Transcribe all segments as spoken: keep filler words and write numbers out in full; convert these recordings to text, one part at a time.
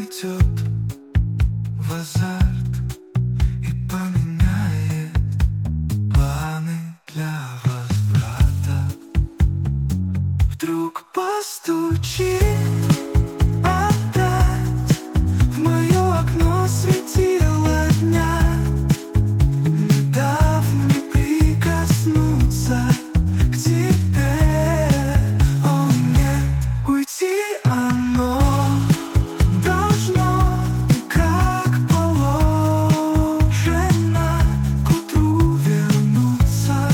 войдет в азарт и поменяет планы для возврата. Вдруг постучит опять в мое окно светило дня, не дав мне прикоснуться к тебе. О, нет, уйти оно должно, как положено, к утру вернуться.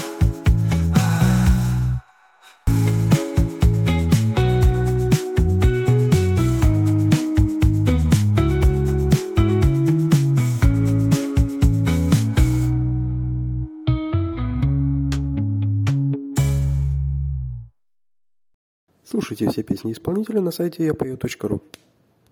Слушайте все песни исполнителя на сайте я пою точка ру.